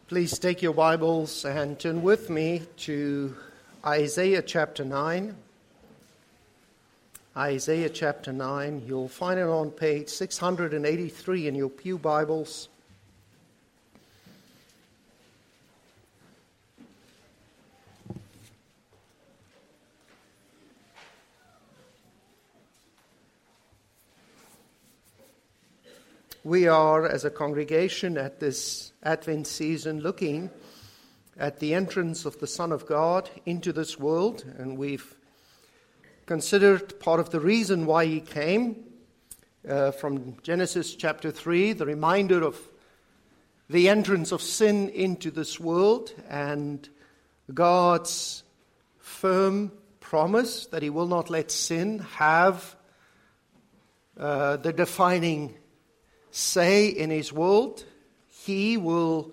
Please take your Bibles and turn with me to Isaiah chapter 9. Isaiah chapter 9. You'll find it on page 683 in your pew Bibles. We are, as a congregation at this Advent season, looking at the entrance of the Son of God into this world, and we've considered part of the reason why he came from Genesis chapter 3, the reminder of the entrance of sin into this world and God's firm promise that he will not let sin have the defining say in his world. He will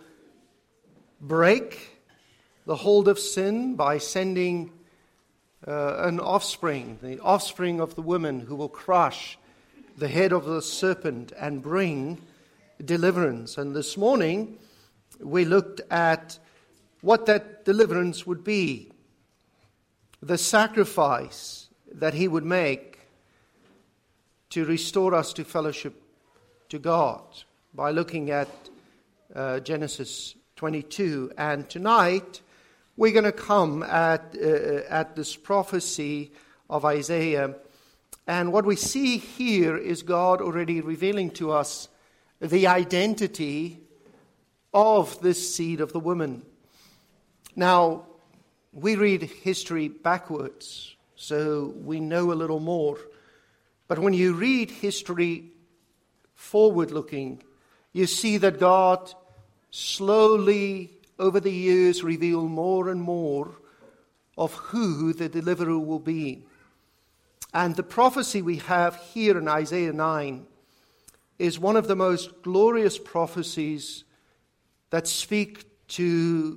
break the hold of sin by sending an offspring, the offspring of the woman, who will crush the head of the serpent and bring deliverance. And this morning we looked at what that deliverance would be, the sacrifice that he would make to restore us to fellowship to God, by looking at Genesis 22. And tonight we're going to come at this prophecy of Isaiah. And what we see here is God already revealing to us the identity of this seed of the woman. Now, we read history backwards, so we know a little more. But when you read history forward-looking, you see that God slowly, over the years, revealed more and more of who the deliverer will be. And the prophecy we have here in Isaiah 9 is one of the most glorious prophecies that speak to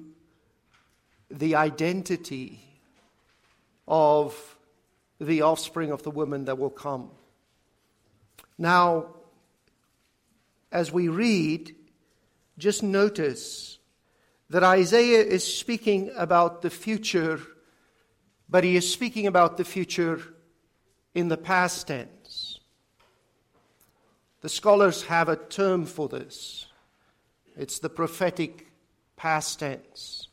the identity of the offspring of the woman that will come. Now, as we read, just notice that Isaiah is speaking about the future, but he is speaking about the future in the past tense. The scholars have a term for this. It's the prophetic past tense.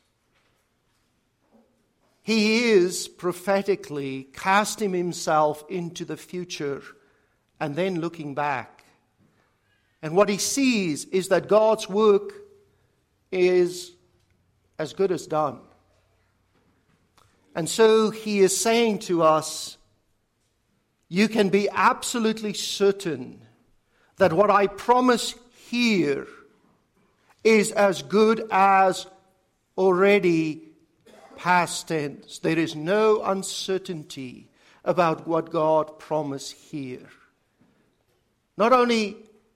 He is prophetically casting himself into the future and then looking back. And what he sees is that God's work is as good as done. And so he is saying to us, you can be absolutely certain that what I promise here is as good as already past tense. There is no uncertainty about what God promised here. Not only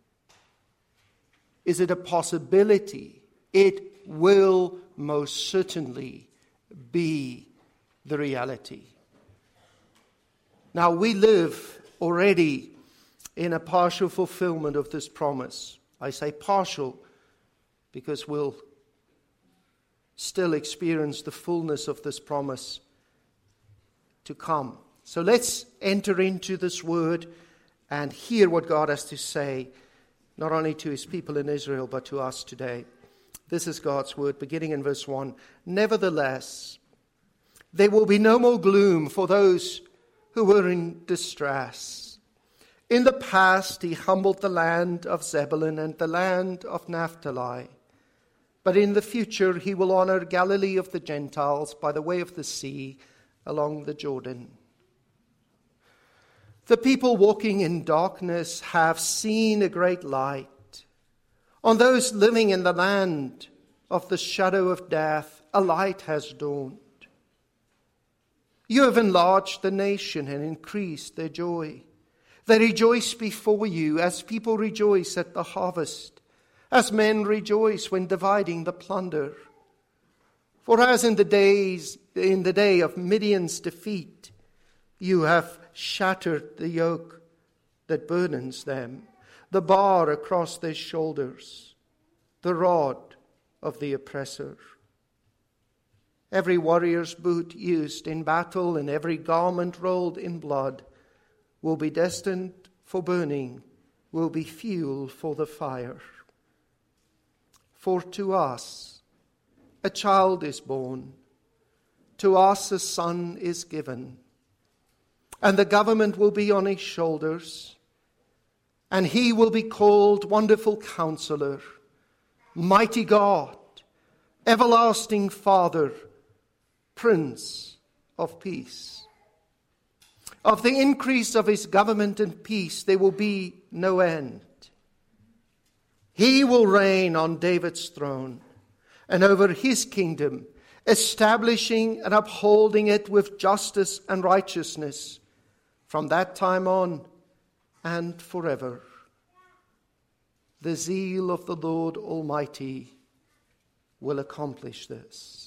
is it a possibility, it will most certainly be the reality. Now, we live already in a partial fulfillment of this promise. I say partial because we'll still experience the fullness of this promise to come. So let's enter into this word and hear what God has to say, not only to his people in Israel, but to us today. This is God's word, beginning in verse 1. Nevertheless, there will be no more gloom for those who were in distress. In the past, he humbled the land of Zebulun and the land of Naphtali. But in the future, he will honor Galilee of the Gentiles by the way of the sea along the Jordan. The people walking in darkness have seen a great light. On those living in the land of the shadow of death, a light has dawned. You have enlarged the nation and increased their joy. They rejoice before you as people rejoice at the harvest, as men rejoice when dividing the plunder. For as in the day of Midian's defeat, you have shattered the yoke that burdens them, the bar across their shoulders, the rod of the oppressor. Every warrior's boot used in battle and every garment rolled in blood will be destined for burning, will be fuel for the fire. For to us a child is born, to us a son is given, and the government will be on his shoulders, and he will be called Wonderful Counselor, Mighty God, Everlasting Father, Prince of Peace. Of the increase of his government and peace there will be no end. He will reign on David's throne and over his kingdom, establishing and upholding it with justice and righteousness from that time on and forever. The zeal of the Lord Almighty will accomplish this.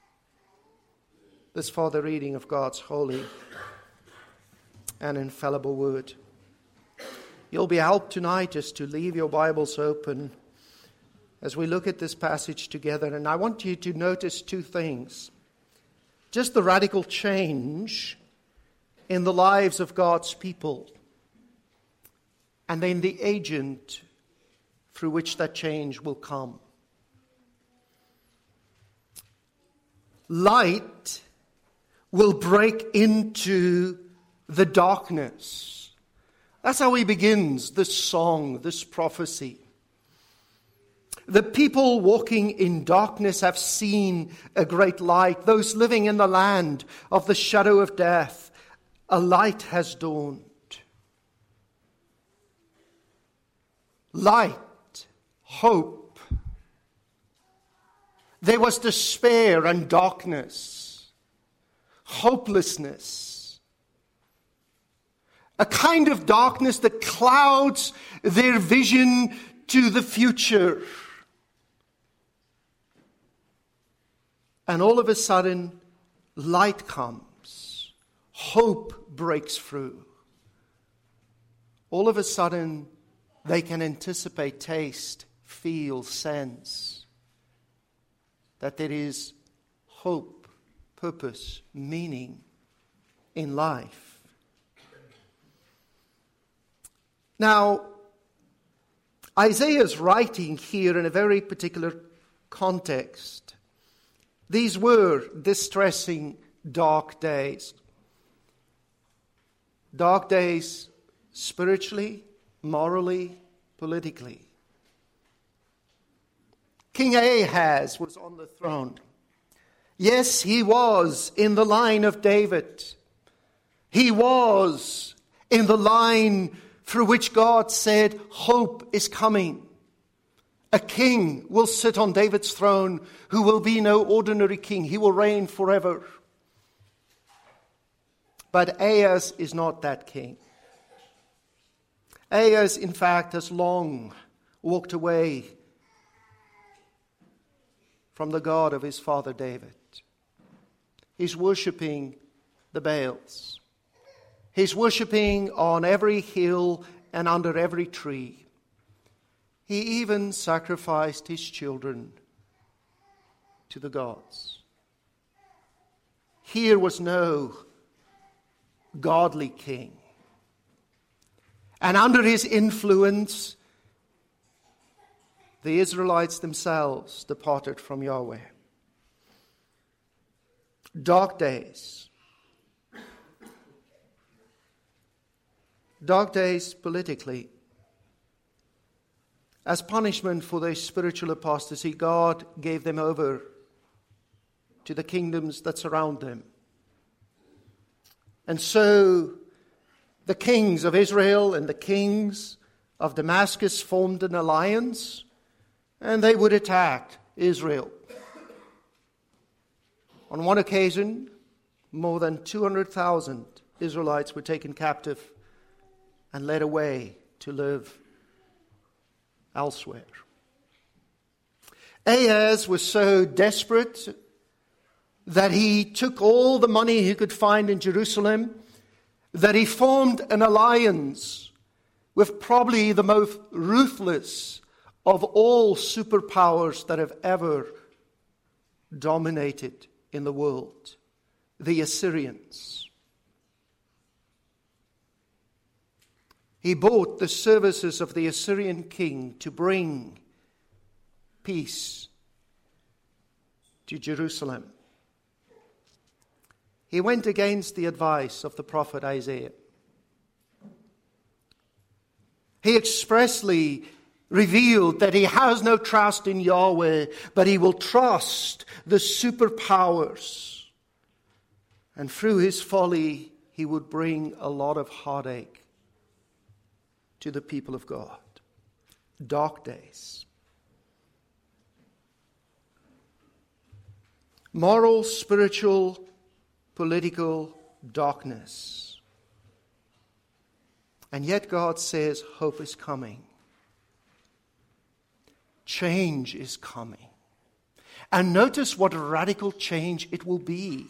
This for the reading of God's holy and infallible word. You'll be helped tonight just to leave your Bibles open as we look at this passage together. And I want you to notice two things. Just the radical change in the lives of God's people, and then the agent through which that change will come. Light will break into the darkness. That's how he begins this song, this prophecy. The people walking in darkness have seen a great light. Those living in the land of the shadow of death, a light has dawned. Light, hope. There was despair and darkness, hopelessness. A kind of darkness that clouds their vision to the future. And all of a sudden, light comes. Hope breaks through. All of a sudden, they can anticipate, taste, feel, sense that there is hope, purpose, meaning in life. Now, Isaiah is writing here in a very particular context. These were distressing, dark days. Dark days spiritually, morally, politically. King Ahaz was on the throne. Yes, he was in the line of David. He was in the line through which God said, hope is coming. A king will sit on David's throne who will be no ordinary king. He will reign forever. But Ahaz is not that king. Ahaz, in fact, has long walked away from the God of his father David. He's worshipping the Baals. He's worshipping on every hill and under every tree. He even sacrificed his children to the gods. Here was no godly king. And under his influence, the Israelites themselves departed from Yahweh. Dark days. Dark days politically. As punishment for their spiritual apostasy, God gave them over to the kingdoms that surround them. And so the kings of Israel and the kings of Damascus formed an alliance, and they would attack Israel. On one occasion, more than 200,000 Israelites were taken captive and led away to live elsewhere. Ahaz was so desperate that he took all the money he could find in Jerusalem, that he formed an alliance with probably the most ruthless of all superpowers that have ever dominated in the world, the Assyrians. He bought the services of the Assyrian king to bring peace to Jerusalem. He went against the advice of the prophet Isaiah. He expressly revealed that he has no trust in Yahweh, but he will trust the superpowers. And through his folly, he would bring a lot of heartache to the people of God. Dark days. Moral, spiritual, political darkness. And yet God says hope is coming. Change is coming. And notice what a radical change it will be.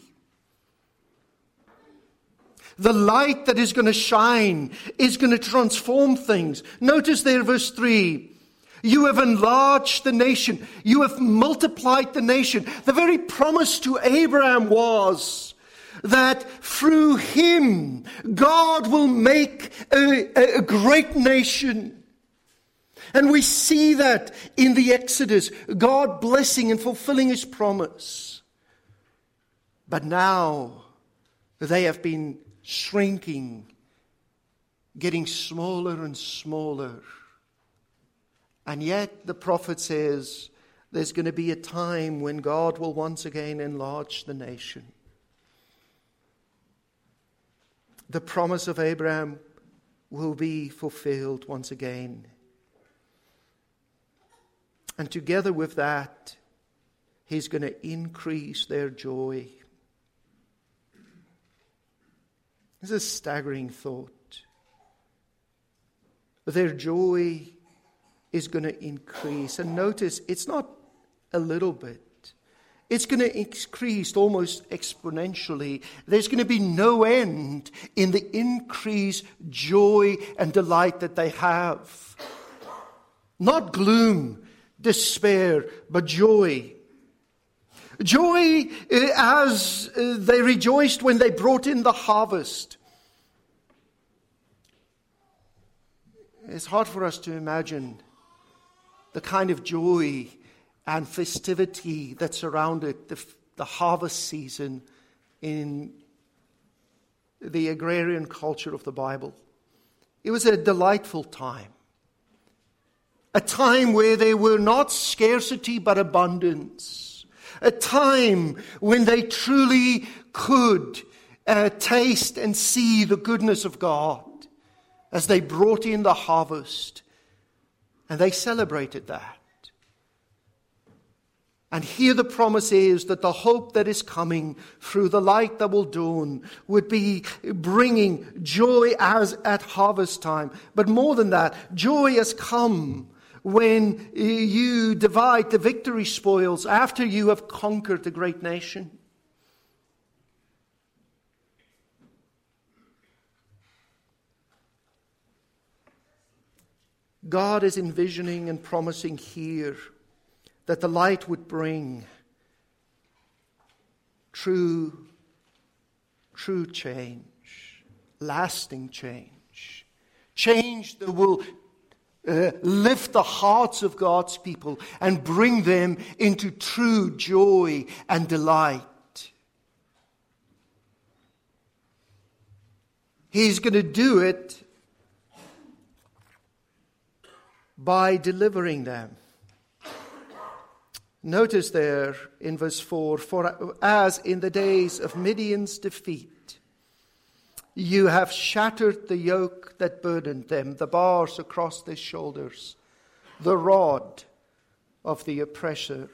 The light that is going to shine is going to transform things. Notice there, verse 3. You have enlarged the nation. You have multiplied the nation. The very promise to Abraham was that through him, God will make a great nation. And we see that in the Exodus, God blessing and fulfilling his promise. But now, they have been shrinking, getting smaller and smaller. And yet, the prophet says, there's going to be a time when God will once again enlarge the nation. The promise of Abraham will be fulfilled once again. And together with that, he's going to increase their joy. This is a staggering thought. Their joy is going to increase. And notice, it's not a little bit. It's going to increase almost exponentially. There's going to be no end in the increased joy and delight that they have. Not gloom, despair, but joy. Joy as they rejoiced when they brought in the harvest. It's hard for us to imagine the kind of joy and festivity that surrounded the harvest season in the agrarian culture of the Bible. It was a delightful time. A time where there were not scarcity but abundance. A time when they truly could taste and see the goodness of God as they brought in the harvest. And they celebrated that. And here the promise is that the hope that is coming through the light that will dawn would be bringing joy as at harvest time. But more than that, joy has come when you divide the victory spoils after you have conquered the great nation. God is envisioning and promising here that the light would bring true change, lasting change. Change that will lift the hearts of God's people and bring them into true joy and delight. He's going to do it by delivering them. Notice there in verse 4, for as in the days of Midian's defeat, you have shattered the yoke that burdened them, the bars across their shoulders, the rod of the oppressor.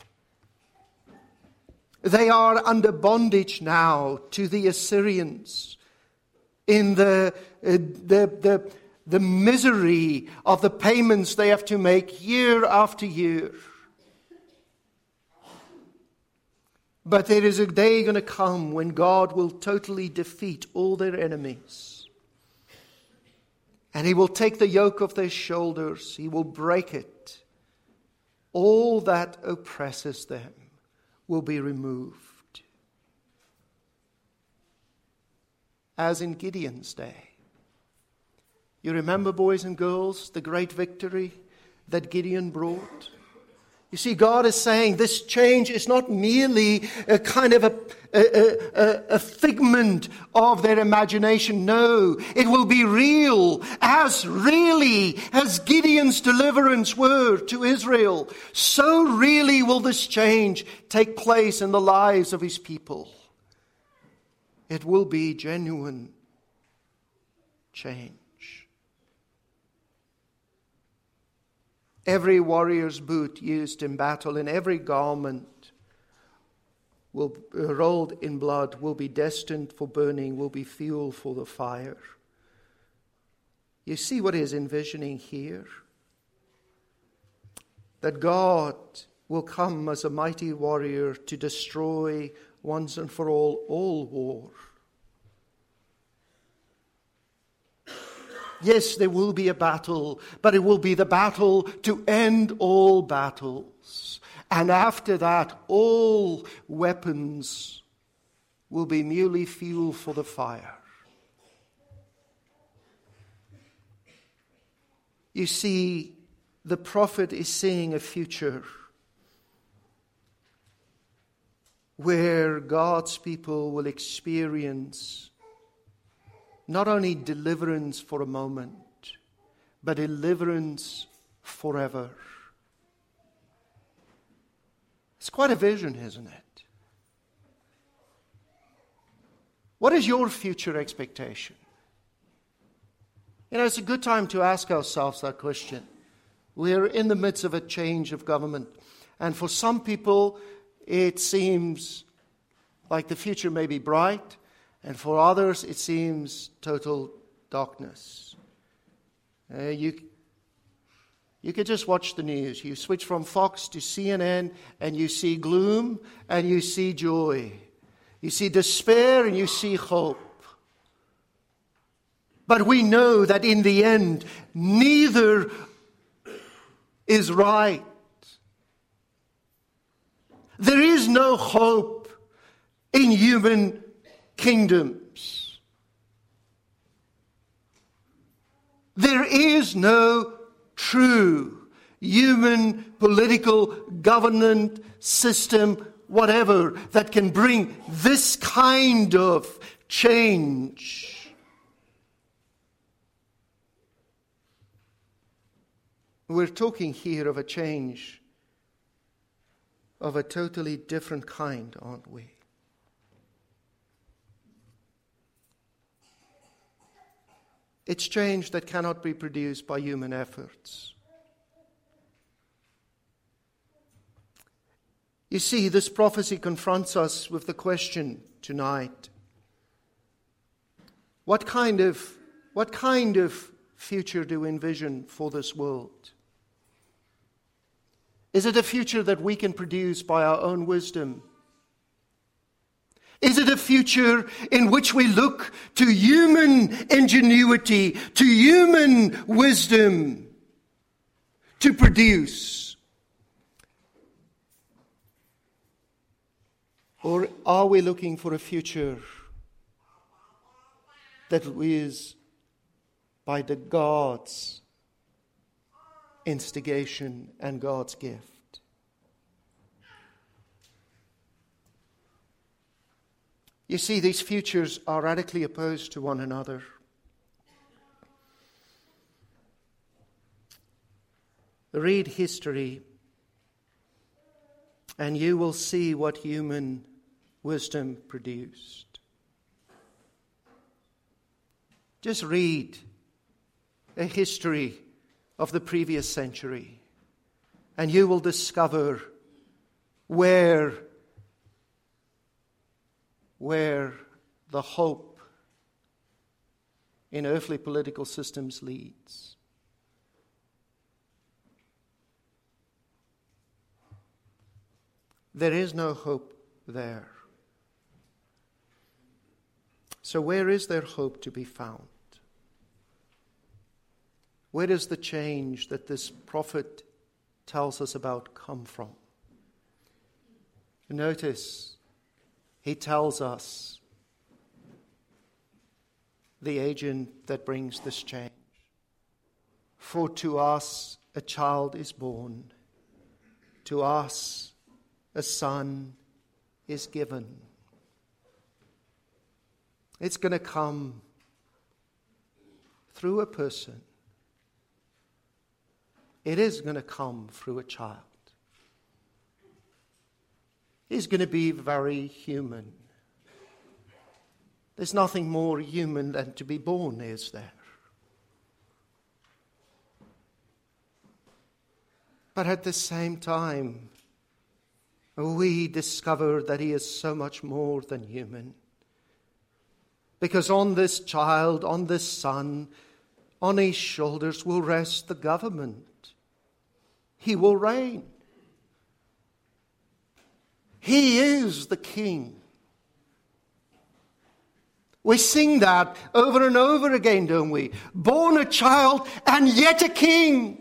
They are under bondage now to the Assyrians in the misery of the payments they have to make year after year. But there is a day going to come when God will totally defeat all their enemies. And he will take the yoke off their shoulders. He will break it. All that oppresses them will be removed. As in Gideon's day. You remember, boys and girls, the great victory that Gideon brought? You see, God is saying this change is not merely a kind of a figment of their imagination. No, it will be real, as really as Gideon's deliverance were to Israel. So really will this change take place in the lives of his people. It will be genuine change. Every warrior's boot used in battle and every garment rolled in blood will be destined for burning, will be fuel for the fire. You see what he is envisioning here? That God will come as a mighty warrior to destroy once and for all war. Yes, there will be a battle, but it will be the battle to end all battles. And after that, all weapons will be merely fuel for the fire. You see, the prophet is seeing a future where God's people will experience not only deliverance for a moment, but deliverance forever. It's quite a vision, isn't it? What is your future expectation? You know, it's a good time to ask ourselves that question. We're in the midst of a change of government. And for some people, it seems like the future may be bright. And for others, it seems total darkness. You could just watch the news. You switch from Fox to CNN, and you see gloom, and you see joy. You see despair, and you see hope. But we know that in the end, neither is right. There is no hope in human kingdoms. There is no true human political government system, whatever, that can bring this kind of change. We're talking here of a change of a totally different kind, aren't we? It's change that cannot be produced by human efforts. You see, this prophecy confronts us with the question tonight. What kind of future do we envision for this world? Is it a future that we can produce by our own wisdom? Is it a future in which we look to human ingenuity, to human wisdom to produce? Or are we looking for a future that is by the God's instigation and God's gift? You see, these futures are radically opposed to one another. Read history, and you will see what human wisdom produced. Just read a history of the previous century, and you will discover where the hope in earthly political systems leads. There is no hope there. So where is there hope to be found? Where does the change that this prophet tells us about come from? Notice, he tells us the agent that brings this change. For to us a child is born, to us a son is given. It's going to come through a person. It is going to come through a child. He's going to be very human. There's nothing more human than to be born, is there? But at the same time, we discover that he is so much more than human. Because on this child, on this son, on his shoulders will rest the government. He will reign. He is the king. We sing that over and over again, don't we? Born a child and yet a king.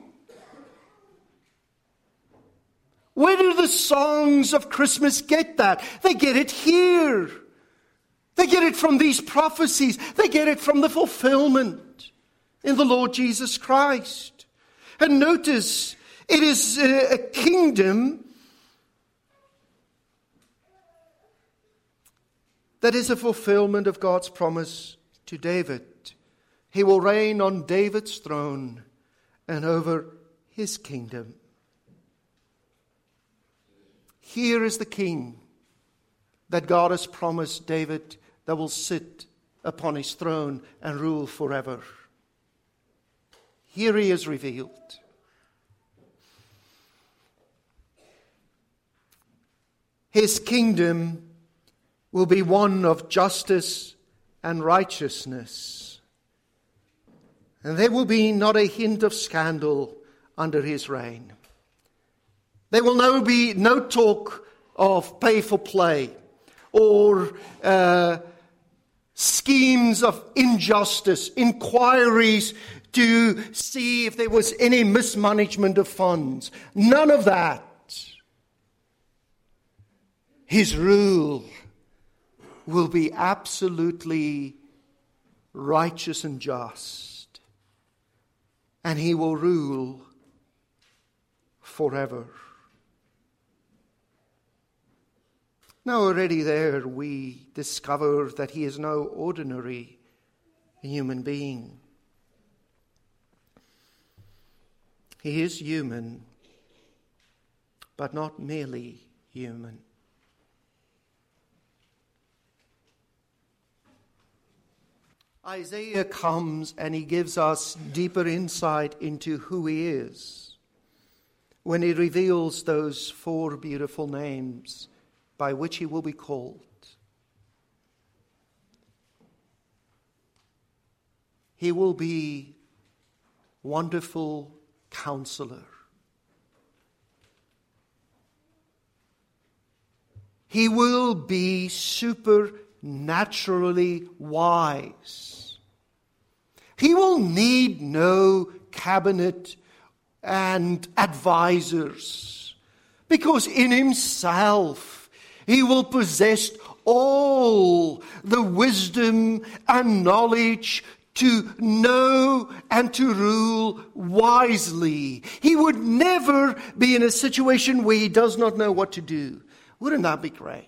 Where do the songs of Christmas get that? They get it here. They get it from these prophecies. They get it from the fulfillment in the Lord Jesus Christ. And notice, it is a kingdom that is a fulfillment of God's promise to David. He will reign on David's throne and over his kingdom. Here is the king that God has promised David that will sit upon his throne and rule forever. Here he is revealed. His kingdom will be one of justice and righteousness. And there will be not a hint of scandal under his reign. There will now be no talk of pay for play or schemes of injustice, inquiries to see if there was any mismanagement of funds. None of that. His rule will be absolutely righteous and just. And he will rule forever. Now already there we discover that he is no ordinary human being. He is human, but not merely human. Isaiah comes and he gives us deeper insight into who he is when he reveals those 4 beautiful names by which he will be called. He will be Wonderful Counselor. He will be supernaturally wise. He will need no cabinet and advisors, because in himself he will possess all the wisdom and knowledge to know and to rule wisely. He would never be in a situation where he does not know what to do. Wouldn't that be great?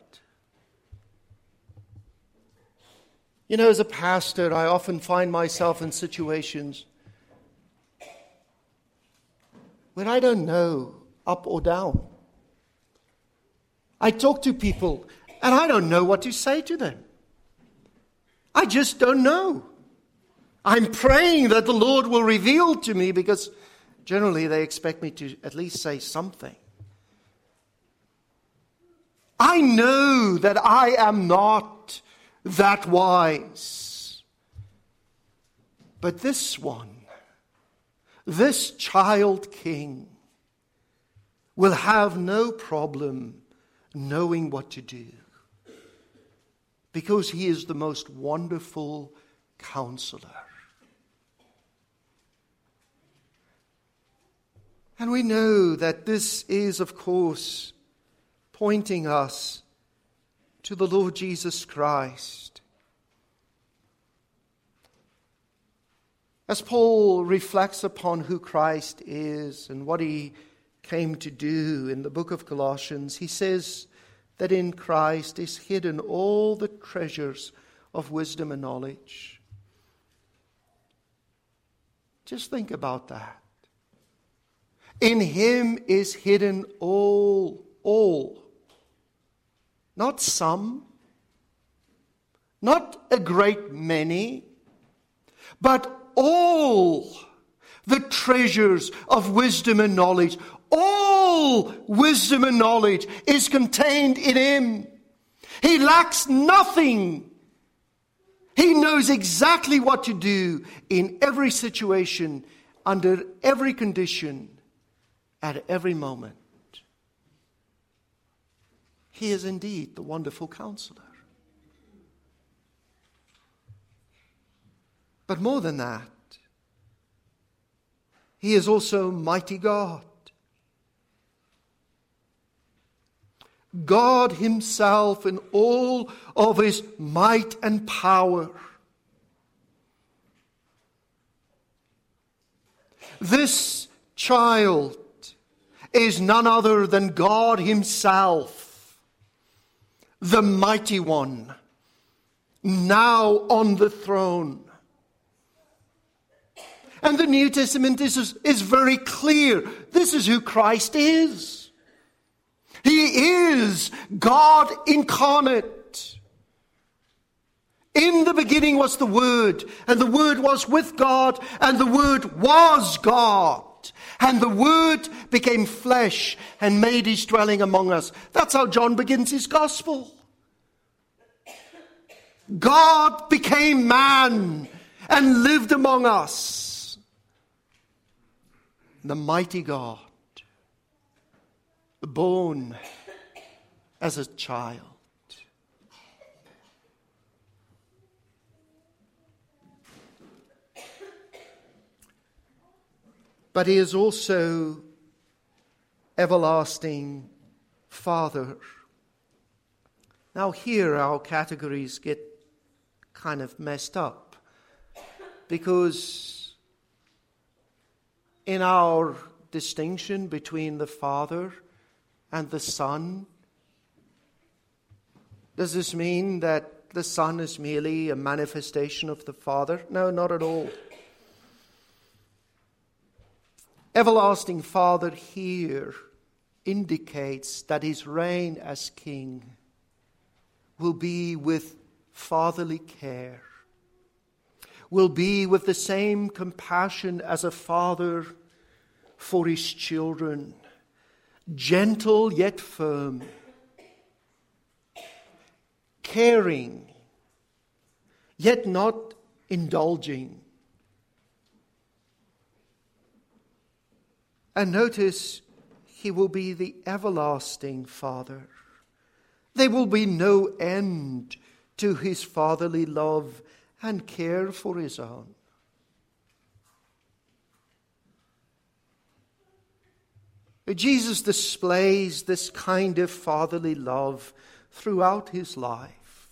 You know, as a pastor, I often find myself in situations where I don't know up or down. I talk to people and I don't know what to say to them. I just don't know. I'm praying that the Lord will reveal to me, because generally they expect me to at least say something. I know that I am not that wise. But this one, this child king, will have no problem knowing what to do, because he is the most wonderful counselor. And we know that this is, of course, pointing us to the Lord Jesus Christ. As Paul reflects upon who Christ is and what he came to do in the book of Colossians, he says that in Christ is hidden all the treasures of wisdom and knowledge. Just think about that. In him is hidden all. Not some, not a great many, but all the treasures of wisdom and knowledge. All wisdom and knowledge is contained in him. He lacks nothing. He knows exactly what to do in every situation, under every condition, at every moment. He is indeed the wonderful counselor. But more than that, he is also mighty God. God himself in all of his might and power. This child is none other than God himself, the mighty one, now on the throne. And the New Testament is very clear. This is who Christ is. He is God incarnate. In the beginning was the Word, and the Word was with God, and the Word was God. And the Word became flesh and made his dwelling among us. That's how John begins his gospel. God became man and lived among us. The mighty God, born as a child. But he is also everlasting Father. Now here our categories get kind of messed up, because in our distinction between the Father and the Son, does this mean that the Son is merely a manifestation of the Father? No, not at all. Everlasting Father here indicates that his reign as king will be with fatherly care, will be with the same compassion as a father for his children, gentle yet firm, caring yet not indulging. And notice, he will be the everlasting Father. There will be no end to his fatherly love and care for his own. Jesus displays this kind of fatherly love throughout his life.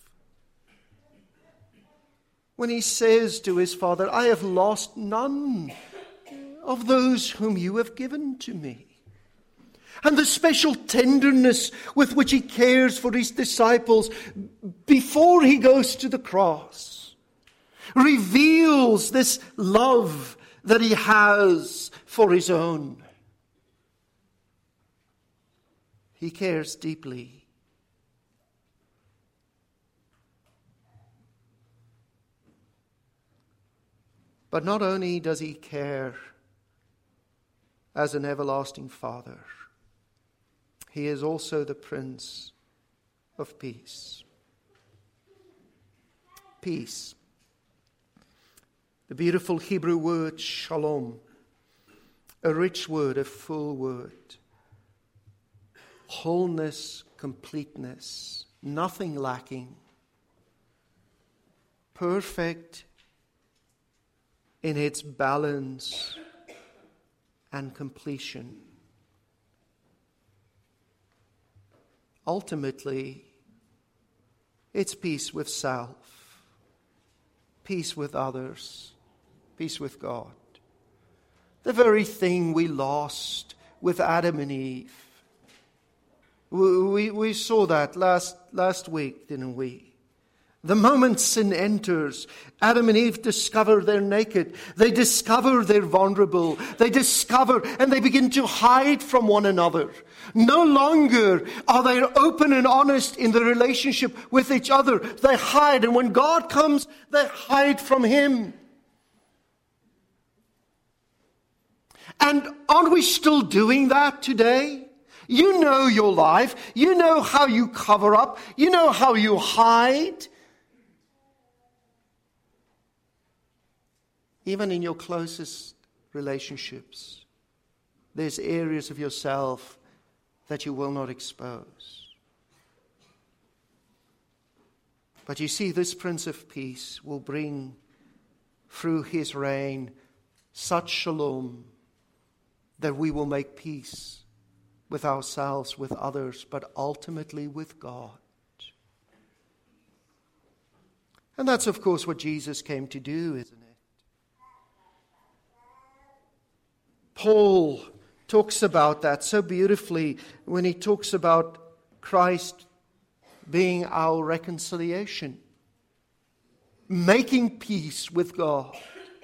When he says to his Father, I have lost none of those whom you have given to me. And the special tenderness with which he cares for his disciples before he goes to the cross reveals this love that he has for his own. He cares deeply. But not only does he care as an everlasting Father, he is also the Prince of Peace. Peace. The beautiful Hebrew word shalom, a rich word, a full word. Wholeness, completeness, nothing lacking. Perfect in its balance and completion. ultimately, it's peace with self, peace with others, peace with God. The very thing we lost with Adam and Eve. We saw that last week, didn't we? The moment sin enters, Adam and Eve discover they're naked. They discover they're vulnerable. They discover and they begin to hide from one another. No longer are they open and honest in the relationship with each other. They hide. And when God comes, they hide from Him. And aren't we still doing that today? You know your life. You know how you cover up. You know how you hide. Even in your closest relationships, there's areas of yourself that you will not expose. But you see, this Prince of Peace will bring through His reign such shalom that we will make peace with ourselves, with others, but ultimately with God. And that's, of course, what Jesus came to do, isn't it? Paul talks about that so beautifully when he talks about Christ being our reconciliation, making peace with God.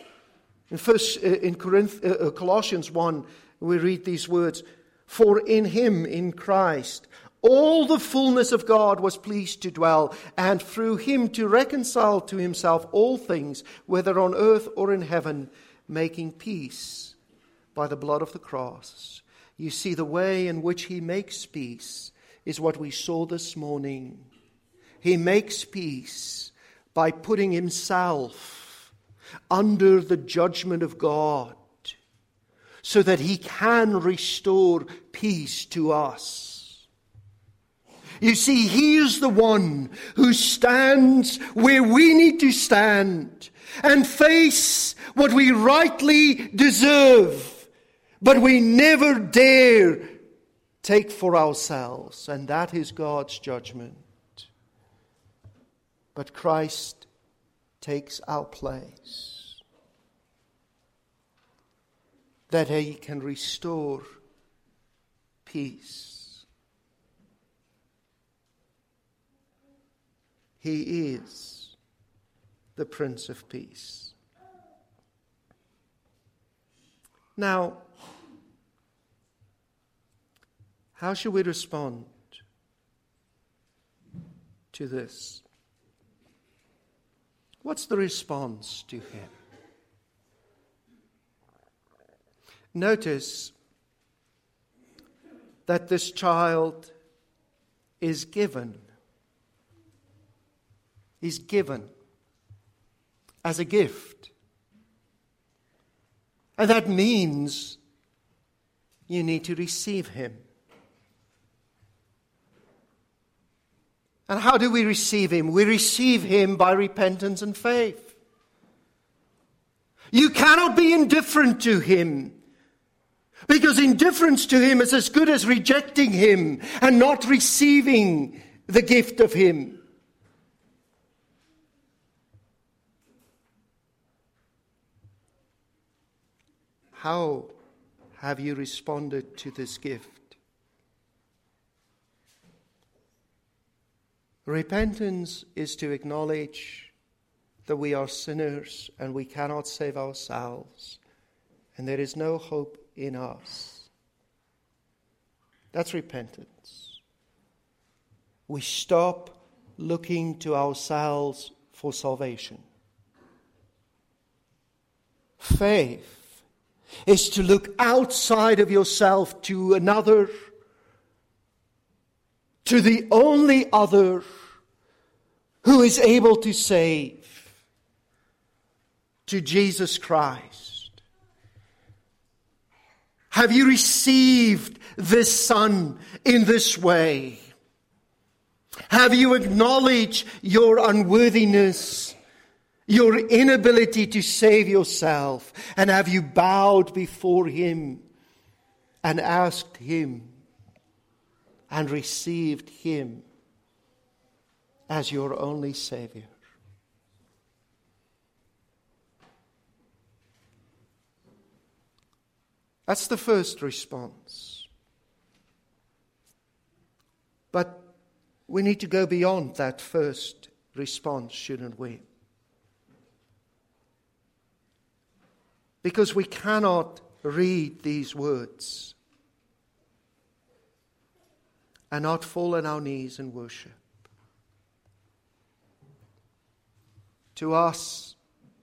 In Colossians 1, we read these words, "For in Him, in Christ, all the fullness of God was pleased to dwell, and through Him to reconcile to Himself all things, whether on earth or in heaven, making peace by the blood of the cross." You see, the way in which He makes peace is what we saw this morning. He makes peace by putting Himself under the judgment of God so that He can restore peace to us. You see, He is the one who stands where we need to stand and face what we rightly deserve, but we never dare take for ourselves, and that is God's judgment. But Christ takes our place, that He can restore peace. He is the Prince of Peace. Now, how should we respond to this? What's the response to Him? Notice that this child is given. He's given as a gift. And that means you need to receive Him. And how do we receive Him? We receive Him by repentance and faith. You cannot be indifferent to Him, because indifference to Him is as good as rejecting Him and not receiving the gift of Him. How have you responded to this gift? Repentance is to acknowledge that we are sinners and we cannot save ourselves, and there is no hope in us. That's repentance. We stop looking to ourselves for salvation. Faith is to look outside of yourself to another, to the only other who is able to save, to Jesus Christ. Have you received this Son in this way? Have you acknowledged your unworthiness, your inability to save yourself, and have you bowed before Him and asked Him, and received him as your only Savior. That's the first response. But we need to go beyond that first response, shouldn't we? Because we cannot read these words and not fall on our knees and worship. To us,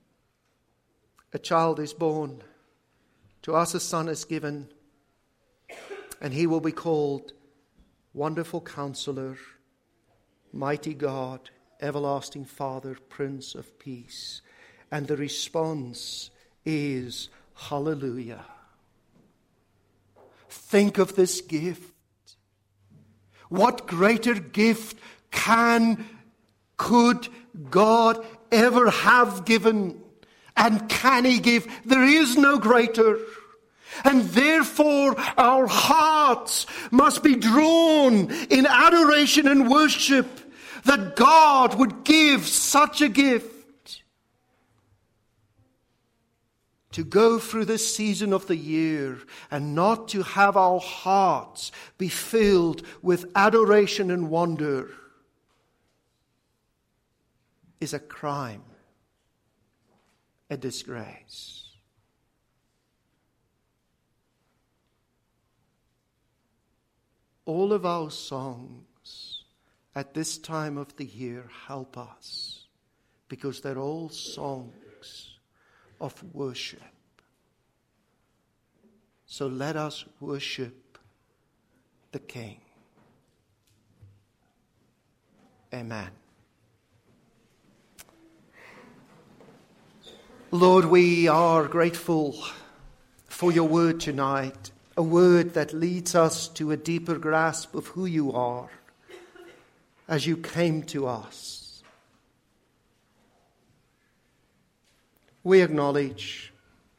a child is born. To us, a son is given. And he will be called Wonderful Counselor, Mighty God, Everlasting Father, Prince of Peace. And the response is Hallelujah. Think of this gift. What greater gift could God ever have given? And can he give? There is no greater. And therefore our hearts must be drawn in adoration and worship that God would give such a gift. To go through this season of the year and not to have our hearts be filled with adoration and wonder is a crime, a disgrace. All of our songs at this time of the year help us because they're all songs of worship. So let us worship the King. Amen. Lord, we are grateful for your word tonight, a word that leads us to a deeper grasp of who you are as you came to us. We acknowledge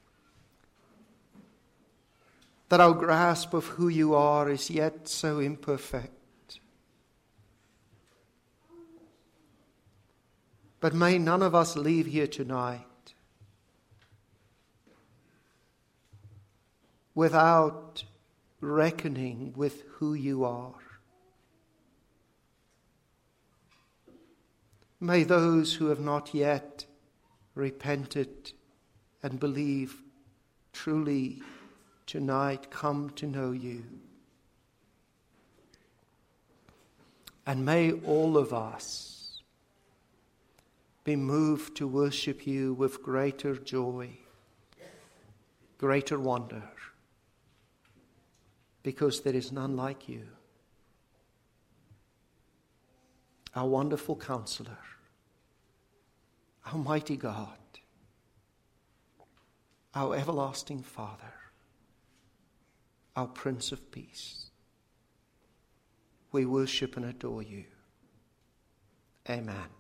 that our grasp of who you are is yet so imperfect. But may none of us leave here tonight without reckoning with who you are. May those who have not yet repented and believed truly tonight come to know you. And may all of us be moved to worship you with greater joy, greater wonder, because there is none like you. Our wonderful Counselor, our mighty God, our everlasting Father, our Prince of Peace. We worship and adore you. Amen.